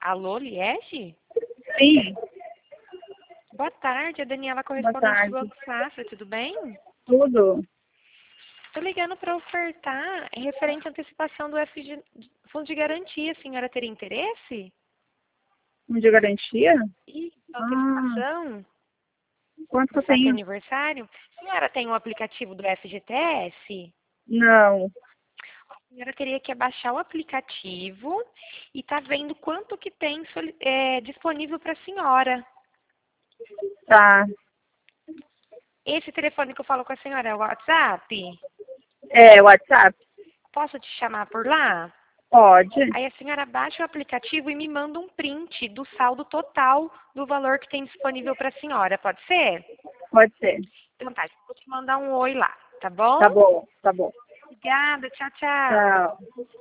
Alô, Liege? Sim, Boa tarde, a Daniela boa correspondente do tarde. Banco Safra, tudo bem? Tudo? Estou ligando para ofertar referente à antecipação do Fundo de Garantia. A senhora teria interesse? De garantia? E Ah, antecipação quanto que do eu saque tenho? aniversário? A senhora tem o aplicativo do FGTS? Não. A senhora teria que baixar o aplicativo e tá vendo quanto que tem disponível para a senhora. Tá. Esse telefone que eu falo com a senhora é o WhatsApp? É, WhatsApp? Posso te chamar por lá? Pode. Aí a senhora baixa o aplicativo e me manda um print do saldo total do valor que tem disponível para a senhora, pode ser? Pode ser. Então tá, vou te mandar um oi lá, tá bom? Tá bom, tá bom. Obrigada, tchau, tchau. Tchau.